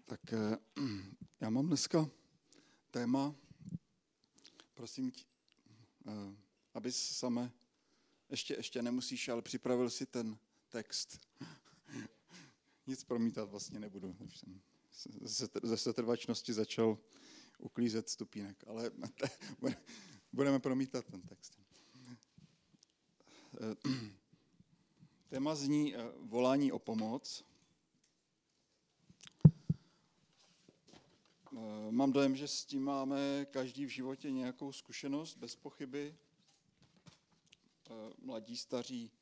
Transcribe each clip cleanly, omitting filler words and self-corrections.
Tak já mám dneska téma, prosím tě, abys same, ještě nemusíš, ale připravil si ten text. Nic promítat vlastně nebudu. Už jsem ze setrvačnosti začal uklízet stupínek, ale budeme promítat ten text. Téma zní volání o pomoc. Mám dojem, že s tím máme každý v životě nějakou zkušenost, bez pochyby. Mladí, staří.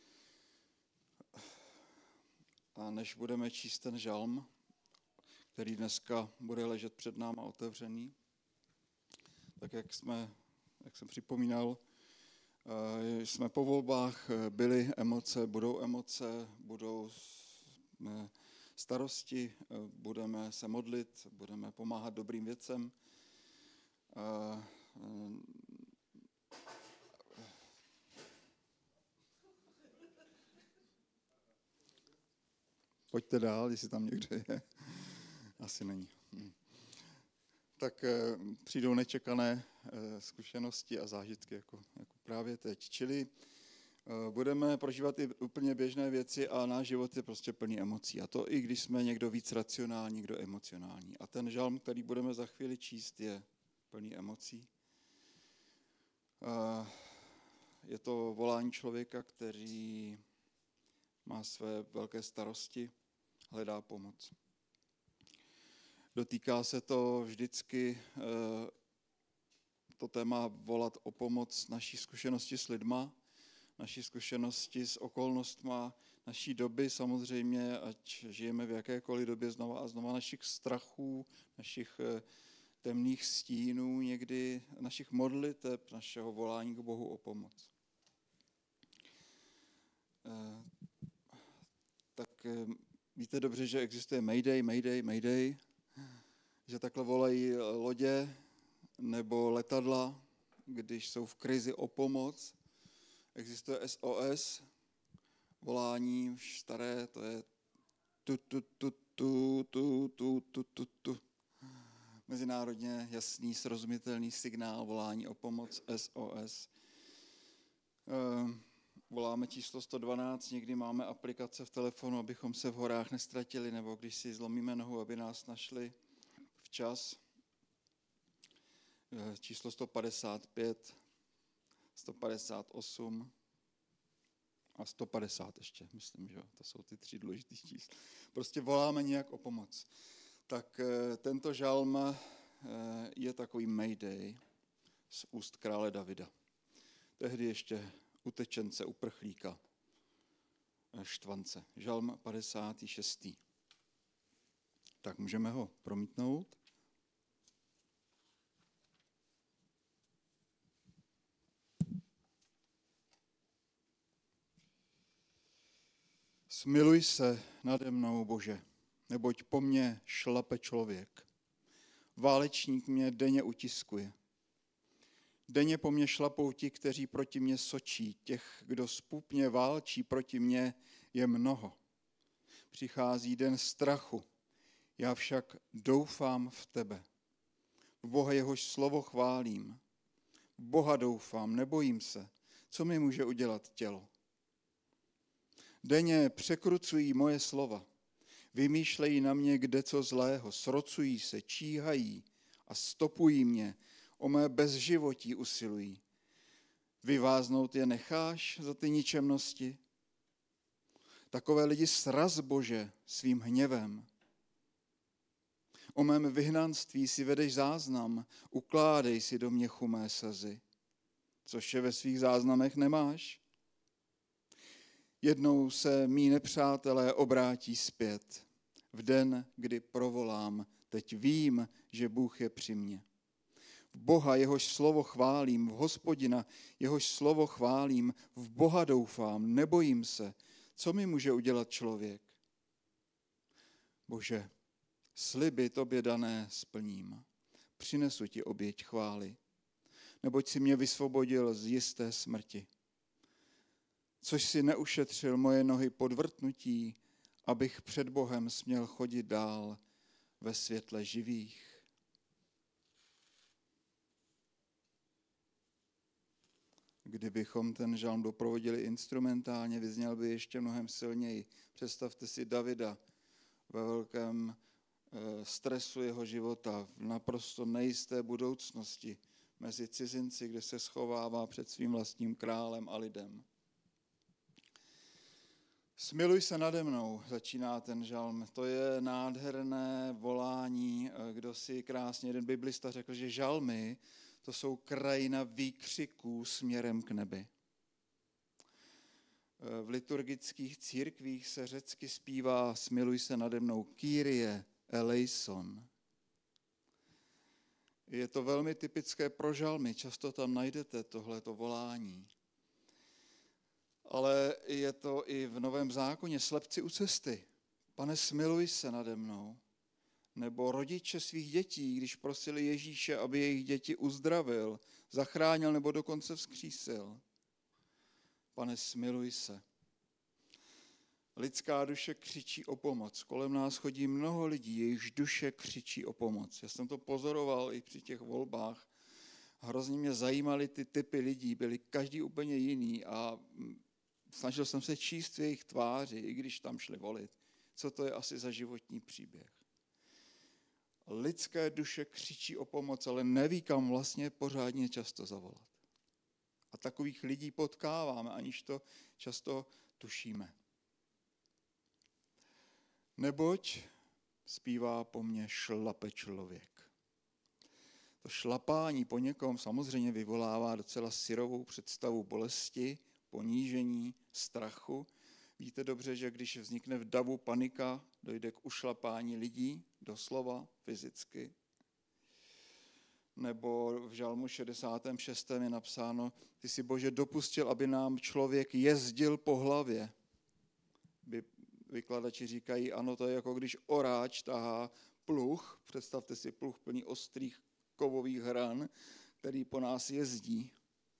A než budeme číst ten žalm, který dneska bude ležet před náma otevřený, tak jak jsem připomínal, jsme po volbách, byly emoce, budou starosti, budeme se modlit, budeme pomáhat dobrým věcem. Pojďte dál, jestli tam někde je. Asi není. Tak přijdou nečekané zkušenosti a zážitky jako právě teď. Čili budeme prožívat i úplně běžné věci a náš život je prostě plný emocí. A to i když jsme někdo víc racionální, někdo emocionální. A ten žalm, který budeme za chvíli číst, je plný emocí. Je to volání člověka, který má své velké starosti, hledá pomoc. Dotýká se to vždycky to téma volat o pomoc naší zkušenosti s lidma, naší zkušenosti s okolnostma naší doby samozřejmě, ať žijeme v jakékoliv době znova a znova, našich strachů, našich temných stínů, někdy našich modliteb, našeho volání k Bohu o pomoc. Tak víte dobře, že existuje Mayday, že takhle volají lodě nebo letadla, když jsou v krizi o pomoc. Existuje SOS, volání už staré, to je tu. Mezinárodně jasný, srozumitelný signál volání o pomoc, SOS. Voláme číslo 112, někdy máme aplikace v telefonu, abychom se v horách nestratili, nebo když si zlomíme nohu, aby nás našli včas. Číslo 155, 158 a 150 ještě, myslím, že to jsou ty 3 důležitý čísla. Prostě voláme nějak o pomoc. Tak tento žalm je takový Mayday z úst krále Davida. Tehdy ještě utečence, uprchlíka, štvance. Žalm 56. Tak můžeme ho promítnout. Smiluj se nade mnou, Bože, neboť po mně šlape člověk. Válečník mě denně utiskuje. Denně po mně šlapou ti, kteří proti mně sočí. Těch, kdo zpupně válčí proti mně, je mnoho. Přichází den strachu, já však doufám v tebe. V Boha, jehož slovo chválím. V Boha doufám, nebojím se. Co mi může udělat tělo? Denně překrucují moje slova. Vymýšlejí na mě kdeco zlého. Srocují se, číhají a stopují mě. O mé bezživotí usilují. Vyváznout je necháš za ty ničemnosti? Takové lidi sraz, Bože, svým hněvem. O mém vyhnanství si vedeš záznam, ukládej si do měchu mé slzy, což je ve svých záznamech nemáš. Jednou se mí nepřátelé obrátí zpět. V den, kdy provolám, teď vím, že Bůh je při mně. V Boha, jehož slovo chválím, v Hospodina, jehož slovo chválím, v Boha doufám, nebojím se. Co mi může udělat člověk? Bože, sliby tobě dané splním. Přinesu ti oběť chvály, neboť si mě vysvobodil z jisté smrti. Což si neušetřil moje nohy pod vrtnutí, abych před Bohem směl chodit dál ve světle živých. Kdybychom ten žalm doprovodili instrumentálně, vyzněl by ještě mnohem silněji. Představte si Davida ve velkém stresu jeho života, v naprosto nejisté budoucnosti, mezi cizinci, kde se schovává před svým vlastním králem a lidem. Smiluj se nade mnou, začíná ten žalm. To je nádherné volání. Kdo si krásně, jeden biblista řekl, že žalmy to jsou krajina výkřiků směrem k nebi. V liturgických církvích se řecky zpívá smiluj se nade mnou Kyrie eleison. Je to velmi typické pro žalmy, často tam najdete tohleto volání. Ale je to i v Novém zákoně, slepci u cesty. Pane, smiluj se nade mnou. Nebo rodiče svých dětí, když prosili Ježíše, aby jejich děti uzdravil, zachránil nebo dokonce vzkřísil. Pane, smiluj se. Lidská duše křičí o pomoc. Kolem nás chodí mnoho lidí, jejichž duše křičí o pomoc. Já jsem to pozoroval i při těch volbách. Hrozně mě zajímaly ty typy lidí, byli každý úplně jiný a snažil jsem se číst v jejich tváři, i když tam šli volit. Co to je asi za životní příběh? Lidské duše křičí o pomoc, ale neví, kam vlastně pořádně často zavolat. A takových lidí potkáváme, aniž to často tušíme. Neboť zpívá po mně šlape člověk. To šlapání po někom samozřejmě vyvolává docela syrovou představu bolesti, ponížení, strachu. Víte dobře, že když vznikne v davu panika, dojde k ušlapání lidí, doslova, fyzicky. Nebo v žalmu 66. je napsáno, ty jsi Bože dopustil, aby nám člověk jezdil po hlavě. Vykladači říkají, ano, to je jako když oráč tahá pluh, představte si pluh plný ostrých kovových hran, který po nás jezdí.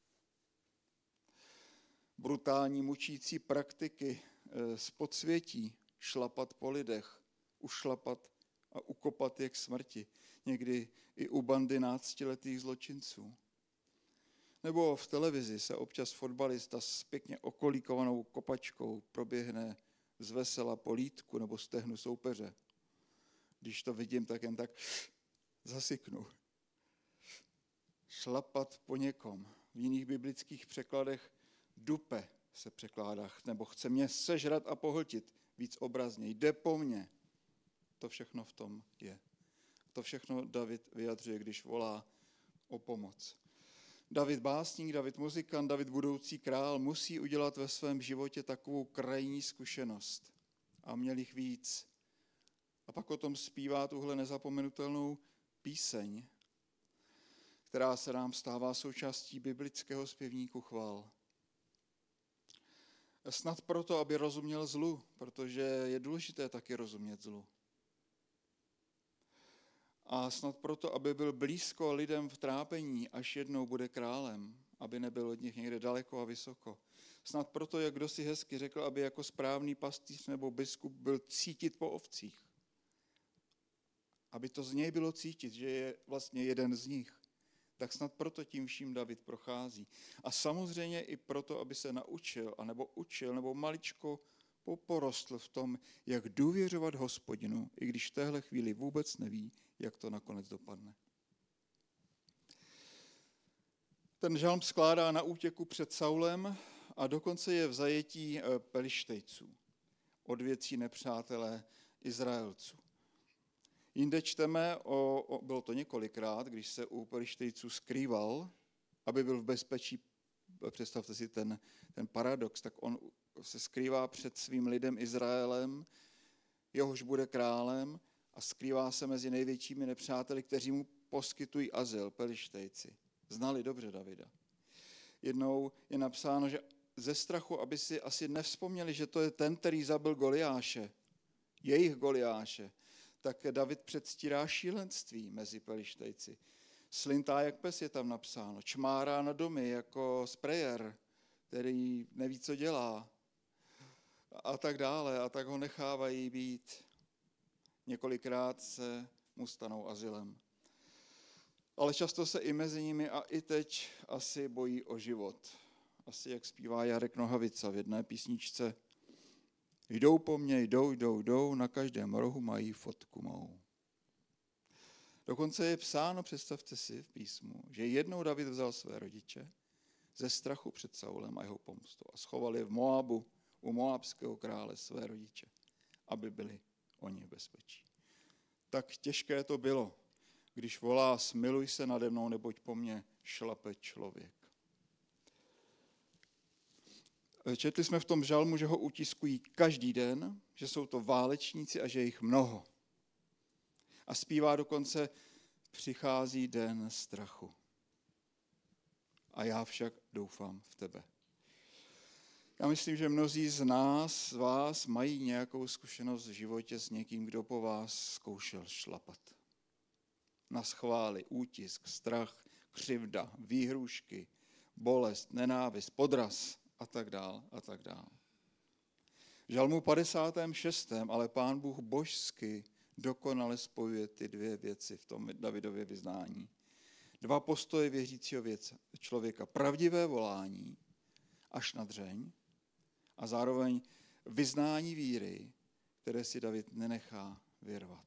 Brutální mučící praktiky z podsvětí, šlapat po lidech, ušlapat a ukopat je k smrti. Někdy i u bandy 12letých zločinců. Nebo v televizi se občas fotbalista s pěkně okolíkovanou kopačkou proběhne z vesela po lítku nebo stehnu soupeře. Když to vidím, tak jen tak zasyknu. Šlapat po někom. V jiných biblických překladech dupe se překládá, nebo chce mě sežrat a pohltit, víc obrazně. Jde po mně. To všechno v tom je. To všechno David vyjadřuje, když volá o pomoc. David básník, David muzikant, David budoucí král musí udělat ve svém životě takovou krajní zkušenost. A měl jich víc. A pak o tom zpívá tuhle nezapomenutelnou píseň, která se nám stává součástí biblického zpěvníku chval. Snad proto, aby rozuměl zlu, protože je důležité taky rozumět zlu. A snad proto, aby byl blízko lidem v trápení, až jednou bude králem, aby nebyl od nich někde daleko a vysoko. Snad proto, jak kdo si hezky řekl, aby jako správný pastýř nebo biskup byl cítit po ovcích. Aby to z něj bylo cítit, že je vlastně jeden z nich. Tak snad proto tím vším David prochází. A samozřejmě i proto, aby se naučil, anebo učil, nebo maličko porostl v tom, jak důvěřovat Hospodinu, i když v téhle chvíli vůbec neví, jak to nakonec dopadne. Ten žalm skládá na útěku před Saulem a dokonce je v zajetí Pelištejců, odvěcí nepřátelé Izraelců. Jinde čteme, bylo to několikrát, když se u Pelištejců skrýval, aby byl v bezpečí, představte si ten paradox, tak on se skrývá před svým lidem Izraelem, jehož bude králem a skrývá se mezi největšími nepřáteli, kteří mu poskytují azyl, Pelištejci. Znali dobře Davida. Jednou je napsáno, že ze strachu, aby si asi nevzpomněli, že to je ten, který zabil Goliáše, jejich Goliáše, tak David předstírá šílenství mezi Pelištejci. Slintá jak pes je tam napsáno, čmárá na domy jako sprejer, který neví, co dělá a tak dále a tak ho nechávají být. několikrát se mu stanou azylem. Ale často se i mezi nimi a i teď asi bojí o život. Asi jak zpívá Jarek Nohavica v jedné písničce. Jdou po mně, jdou, na každém rohu mají fotku mou. Dokonce je psáno, představte si v písmu, že jednou David vzal své rodiče ze strachu před Saulem a jeho pomstou a schoval je v Moabu u moabského krále své rodiče, aby byli oni v bezpečí. Tak těžké to bylo, když volá smiluj se nade mnou, neboť po mně šlape člověk. Četli jsme v tom žalmu, že ho utiskují každý den, že jsou to válečníci a že je jich mnoho. A zpívá dokonce, přichází den strachu. A já však doufám v tebe. Já myslím, že mnozí z nás, z vás, mají nějakou zkušenost v životě s někým, kdo po vás zkoušel šlapat. Na schvály, útisk, strach, křivda, výhrůžky, bolest, nenávist, podraz a tak dál a tak dál. V žalmu 56. ale Pán Bůh božsky dokonale spojuje ty dvě věci v tom Davidově vyznání. Dva postoje věřícího člověka. Pravdivé volání až na dřeň a zároveň vyznání víry, které si David nenechá vyrvat.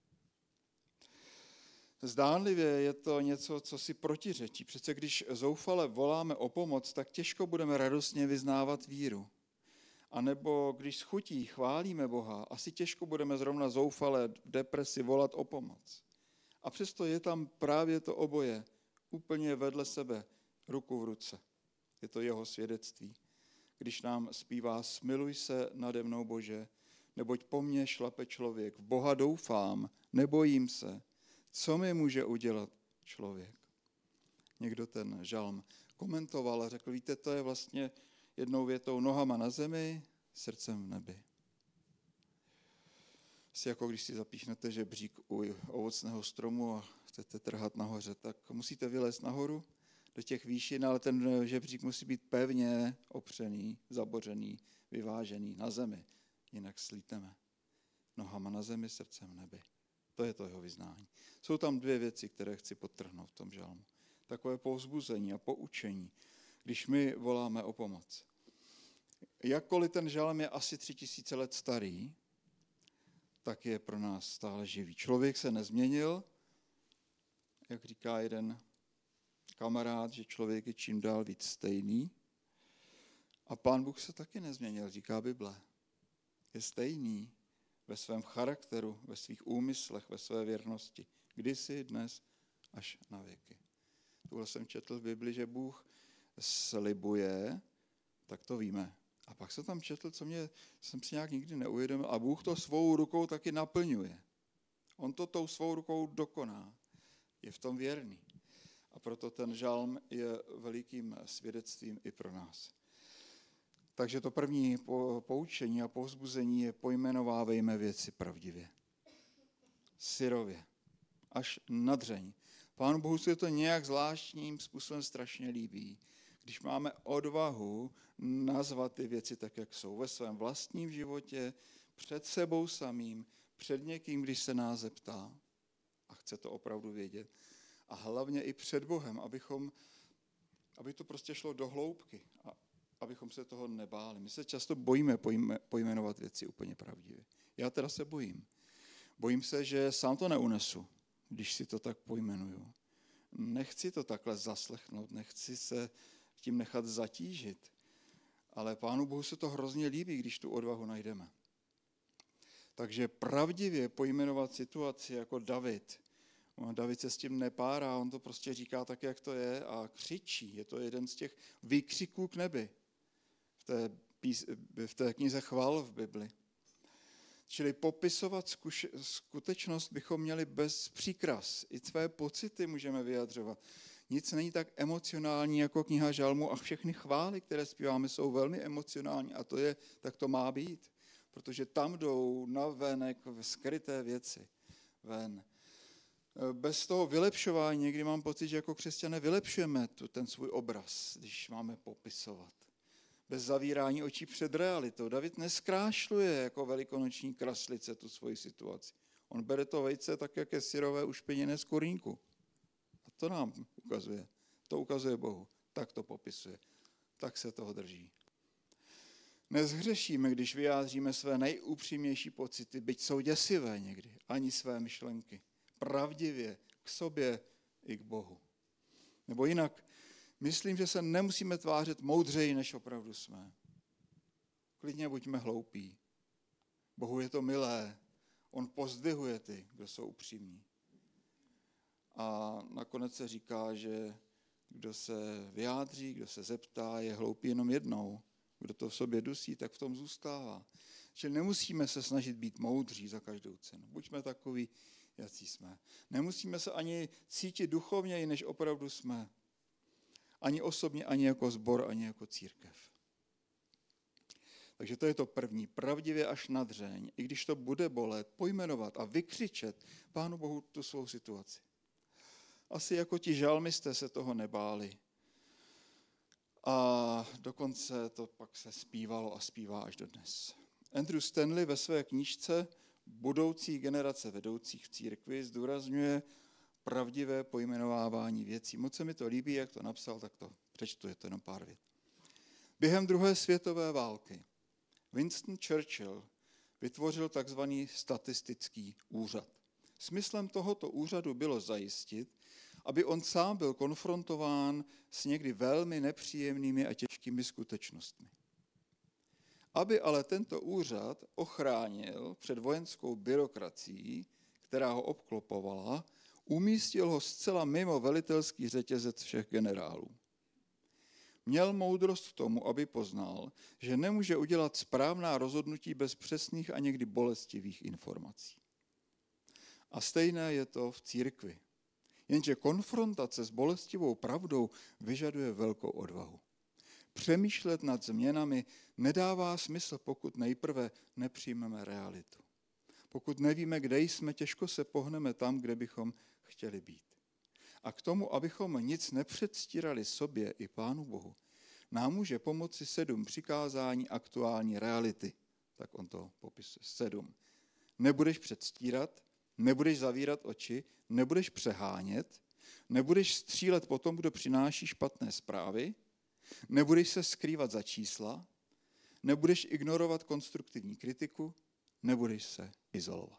Zdánlivě je to něco, co si protiřečí. Přece když zoufale voláme o pomoc, tak těžko budeme radostně vyznávat víru. A nebo když s chutí chválíme Boha, asi těžko budeme zrovna zoufale v depresi volat o pomoc. A přesto je tam právě to oboje, úplně vedle sebe, ruku v ruce. Je to jeho svědectví. Když nám zpívá smiluj se nade mnou, Bože, neboť po mně šlape člověk. V Boha doufám, nebojím se. Co mi může udělat člověk? Někdo ten žalm komentoval a řekl, víte, to je vlastně jednou větou nohama na zemi, srdcem v nebi. Asi jako když si zapíchnete žebřík u ovocného stromu a chcete trhat nahoře, tak musíte vylézt nahoru do těch výšin, ale ten žebřík musí být pevně opřený, zabořený, vyvážený na zemi, jinak slítneme. Nohama na zemi, srdcem v nebi. To je to jeho vyznání. Jsou tam dvě věci, které chci podtrhnout v tom žalmu. Takové povzbuzení a poučení, když my voláme o pomoc. Jakkoliv ten žalm je asi 3000 let starý, tak je pro nás stále živý. Člověk se nezměnil, jak říká jeden kamarád, že člověk je čím dál víc stejný. A Pán Bůh se taky nezměnil, říká Bible. Je stejný ve svém charakteru, ve svých úmyslech, ve své věrnosti. Kdysi, dnes, až na věky. Tohle jsem četl v Bibli, že Bůh slibuje, tak to víme. A pak jsem tam četl, jsem si nějak nikdy neuvědomil, a Bůh to svou rukou taky naplňuje. On to tou svou rukou dokoná. Je v tom věrný. A proto ten žalm je velikým svědectvím i pro nás. Takže to první poučení a povzbuzení je pojmenovávejme věci pravdivě. Syrově. Až na dřeň. Pánu Bohu se to nějak zvláštním způsobem strašně líbí, když máme odvahu nazvat ty věci tak, jak jsou ve svém vlastním životě, před sebou samým, před někým, když se nás zeptá a chce to opravdu vědět. A hlavně i před Bohem, aby to prostě šlo do hloubky a abychom se toho nebáli. My se často bojíme pojmenovat věci úplně pravdivě. Já teda se bojím. Bojím se, že sám to neunesu, když si to tak pojmenuju. Nechci to takhle zaslechnout, nechci se tím nechat zatížit, ale Pánu Bohu se to hrozně líbí, když tu odvahu najdeme. Takže pravdivě pojmenovat situaci jako David. David se s tím nepárá, on to prostě říká tak, jak to je a křičí. Je to jeden z těch výkřiků k nebi v té knize Chval v Bibli. Čili popisovat skutečnost bychom měli bez příkras. I své pocity můžeme vyjadřovat. Nic není tak emocionální jako kniha Žalmu a všechny chvály, které zpíváme, jsou velmi emocionální a tak to má být. Protože tam jdou navenek skryté věci ven. Bez toho vylepšování někdy mám pocit, že jako křesťané vylepšujeme ten svůj obraz, když máme popisovat. Bez zavírání očí před realitou. David neskrášluje jako velikonoční kraslice tu svoji situaci. On bere to vejce tak, jak je syrové ušpiněné z kurníku. A to nám ukazuje. To ukazuje Bohu. Tak to popisuje. Tak se toho drží. Nezhřešíme, když vyjádříme své nejupřímnější pocity, byť jsou děsivé někdy, ani své myšlenky. Pravdivě k sobě i k Bohu. Nebo jinak, myslím, že se nemusíme tvářit moudřeji, než opravdu jsme. Klidně buďme hloupí. Bohu je to milé. On pozdvihuje ty, kdo jsou upřímní. A nakonec se říká, že kdo se vyjádří, kdo se zeptá, je hloupý jenom jednou. Kdo to v sobě dusí, tak v tom zůstává. Čili nemusíme se snažit být moudří za každou cenu. Buďme takoví, jací jsme. Nemusíme se ani cítit duchovněji, než opravdu jsme. Ani osobně, ani jako sbor, ani jako církev. Takže to je to první. Pravdivě až na dřeň, i když to bude bolet, pojmenovat a vykřičet Pánu Bohu tu svou situaci. Asi jako ti žalmisté se toho nebáli. A dokonce to pak se zpívalo a zpívá až dodnes. Andrew Stanley ve své knížce Budoucí generace vedoucích v církvi zdůrazňuje pravdivé pojmenovávání věcí. Moc se mi to líbí, jak to napsal, tak to přečtu, je to jenom pár vět. Během druhé světové války Winston Churchill vytvořil takzvaný statistický úřad. Smyslem tohoto úřadu bylo zajistit, aby on sám byl konfrontován s někdy velmi nepříjemnými a těžkými skutečnostmi. Aby ale tento úřad ochránil před vojenskou byrokracií, která ho obklopovala, umístil ho zcela mimo velitelský řetězec všech generálů. Měl moudrost k tomu, aby poznal, že nemůže udělat správná rozhodnutí bez přesných a někdy bolestivých informací. A stejné je to v církvi. Jenže konfrontace s bolestivou pravdou vyžaduje velkou odvahu. Přemýšlet nad změnami nedává smysl, pokud nejprve nepřijmeme realitu. Pokud nevíme, kde jsme, těžko se pohneme tam, kde bychom chtěli být. A k tomu, abychom nic nepředstírali sobě i Pánu Bohu, nám může pomoci 7 přikázání aktuální reality. Tak on to popisuje. 7. Nebudeš předstírat, nebudeš zavírat oči, nebudeš přehánět, nebudeš střílet po tom, kdo přináší špatné zprávy, nebudeš se skrývat za čísla, nebudeš ignorovat konstruktivní kritiku, nebudeš se izolovat.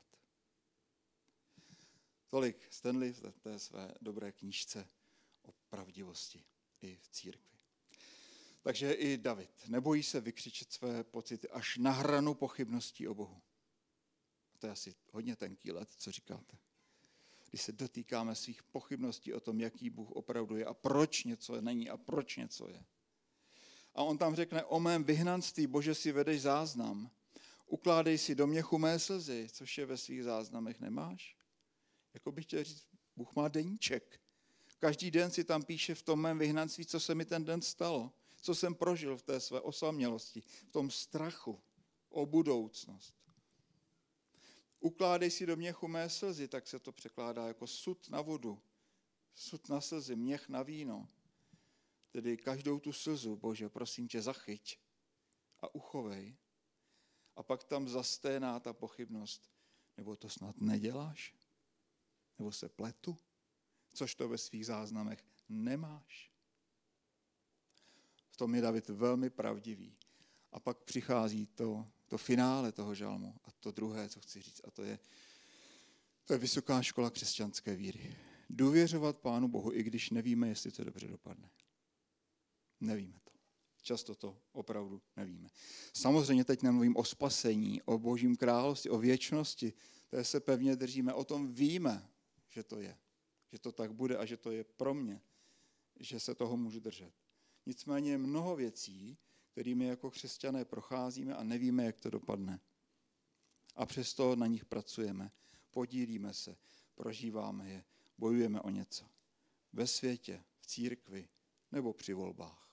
Tolik Stanley v té své dobré knížce o pravdivosti i v církvi. Takže i David nebojí se vykřičet své pocity až na hranu pochybností o Bohu. To je asi hodně tenký led, co říkáte. Když se dotýkáme svých pochybností o tom, jaký Bůh opravdu je a proč něco není a proč něco je. A on tam řekne, o mém vyhnanství, Bože, si vedeš záznam. Ukládej si do měchu mé slzy, což je ve svých záznamech nemáš. Jako bych chtěl říct, Bůh má deníček. Každý den si tam píše v tom mém vyhnanství, co se mi ten den stalo, co jsem prožil v té své osamělosti, v tom strachu o budoucnost. Ukládej si do měchu mé slzy, tak se to překládá jako sud na vodu, sud na slzy, měch na víno. Tedy každou tu slzu, Bože, prosím tě, zachyť a uchovej. A pak tam zasténá ta pochybnost, nebo to snad neděláš? Nebo se pletu? Což to ve svých záznamech nemáš. V tom je David velmi pravdivý. A pak přichází to finále toho žalmu a to druhé, co chci říct, a to je vysoká škola křesťanské víry. Důvěřovat Pánu Bohu, i když nevíme, jestli to dobře dopadne. Nevíme to. Často to opravdu nevíme. Samozřejmě teď nemluvím o spasení, o Božím království, o věčnosti, té se pevně držíme, o tom víme, že to je, že to tak bude a že to je pro mě, že se toho můžu držet. Nicméně je mnoho věcí, kterými jako křesťané procházíme a nevíme, jak to dopadne. A přesto na nich pracujeme, podílíme se, prožíváme je, bojujeme o něco. Ve světě, v církvi nebo při volbách.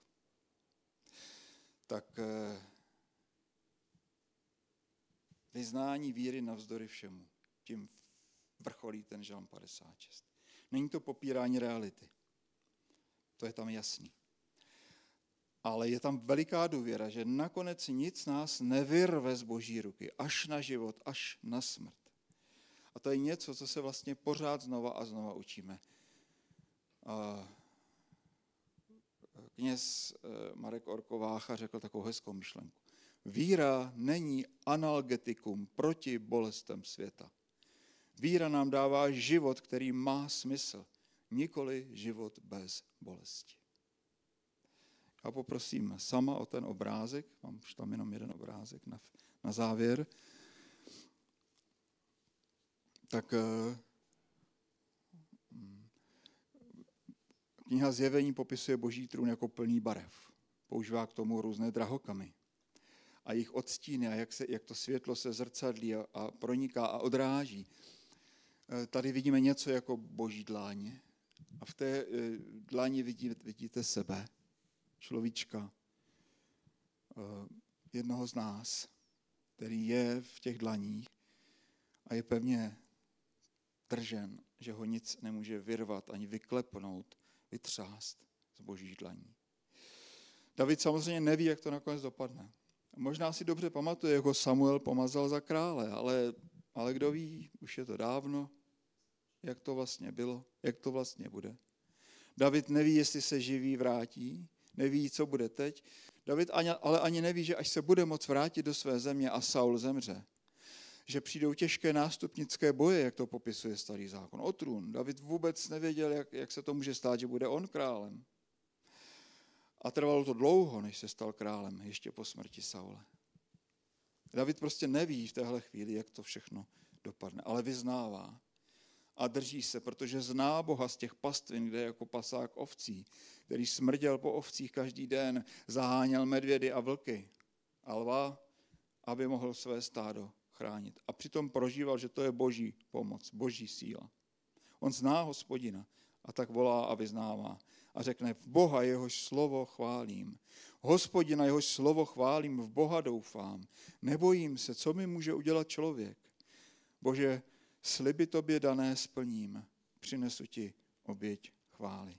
Tak vyznání víry navzdory všemu. Tím vrcholí ten žalm 56. Není to popírání reality. To je tam jasný. Ale je tam veliká důvěra, že nakonec nic nás nevyrve z Boží ruky, až na život, až na smrt. A to je něco, co se vlastně pořád znova a znova učíme. Kněz Marek Orkovácha řekl takovou hezkou myšlenku. Víra není analgetikum proti bolestem světa. Víra nám dává život, který má smysl, nikoli život bez bolesti. Já poprosím sama o ten obrázek, mám už tam jenom jeden obrázek na závěr. Tak kniha Zjevení popisuje Boží trůn jako plný barev. Používá k tomu různé drahokamy. A jejich odstíny a jak to světlo se zrcadlí a proniká a odráží. Tady vidíme něco jako Boží dláň. A v té dláni vidíte sebe, človíčka, jednoho z nás, který je v těch dlaních a je pevně držen, že ho nic nemůže vyrvat ani vyklepnout, vytřást z Božích dlaní. David samozřejmě neví, jak to nakonec dopadne. Možná si dobře pamatuje, jak ho Samuel pomazal za krále, ale kdo ví, už je to dávno, jak to vlastně bylo, jak to vlastně bude. David neví, jestli se živý vrátí, neví, co bude teď. David ale ani neví, že až se bude moct vrátit do své země a Saul zemře, že přijdou těžké nástupnické boje, jak to popisuje Starý zákon, o trůn. David vůbec nevěděl, jak se to může stát, že bude on králem. A trvalo to dlouho, než se stal králem, ještě po smrti Saule. David prostě neví v téhle chvíli, jak to všechno dopadne, ale vyznává a drží se, protože zná Boha z těch pastvin, kde je jako pasák ovcí, který smrděl po ovcích každý den, zaháněl medvědy a vlky a lva, aby mohl své stádo chránit. A přitom prožíval, že to je Boží pomoc, Boží síla. On zná Hospodina a tak volá a vyznává. A řekne, v Boha jehož slovo chválím. Hospodina jehož slovo chválím, v Boha doufám. Nebojím se, co mi může udělat člověk. Bože, sliby tobě dané splním. Přinesu ti oběť chvály.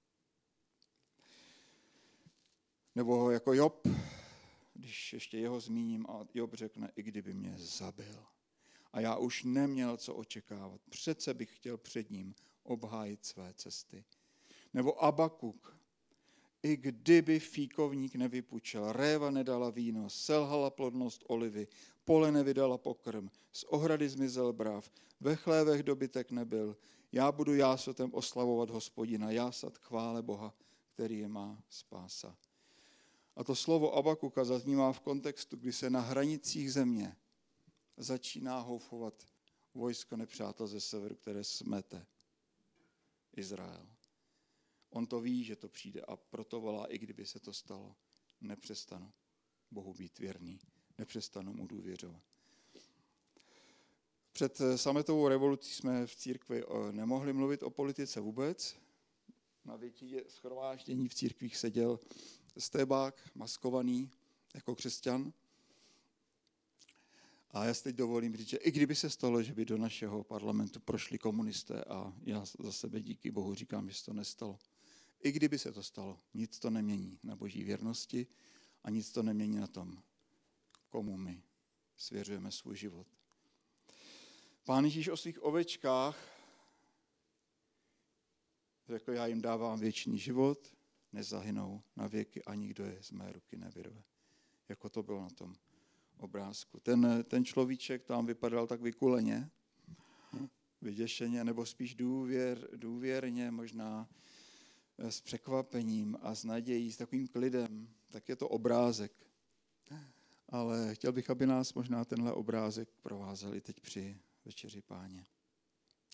Nebo jako Job, když ještě jeho zmíním, a Job řekne, i kdyby mě zabil. A já už neměl co očekávat. Přece bych chtěl před ním obhájit své cesty. Nebo Abakuk. I kdyby fíkovník nevypučel, réva nedala víno, selhala plodnost olivy, pole nevydala pokrm, z ohrady zmizel brav, ve chlévech dobytek nebyl, já budu jásotem oslavovat Hospodina, jásat chvále Boha, který je má spása. A to slovo Abakuka zaznívá v kontextu, kdy se na hranicích země začíná houfovat vojsko nepřátel ze severu, které smete Izrael. On to ví, že to přijde a proto volá, i kdyby se to stalo, nepřestanu Bohu být věrný, nepřestanu mu důvěřovat. Před sametovou revolucí jsme v církvi nemohli mluvit o politice vůbec. Na většině shromáždění v církvích seděl stébák, maskovaný jako křesťan. A já si teď dovolím říct, že i kdyby se stalo, že by do našeho parlamentu prošli komunisté, a já za sebe díky Bohu říkám, že se to nestalo. I kdyby se to stalo, nic to nemění na Boží věrnosti a nic to nemění na tom, komu my svěřujeme svůj život. Pán Ježíš o svých ovečkách řekl, já jim dávám věčný život, nezahynou na věky a nikdo je z mé ruky nevyrve. Jako to bylo na tom obrázku. Ten človíček tam vypadal tak vykuleně, vyděšeně, nebo spíš důvěrně, možná s překvapením a s nadějí, s takovým klidem. Tak je to obrázek. Ale chtěl bych, aby nás možná tenhle obrázek provázel i teď při večeři Páně.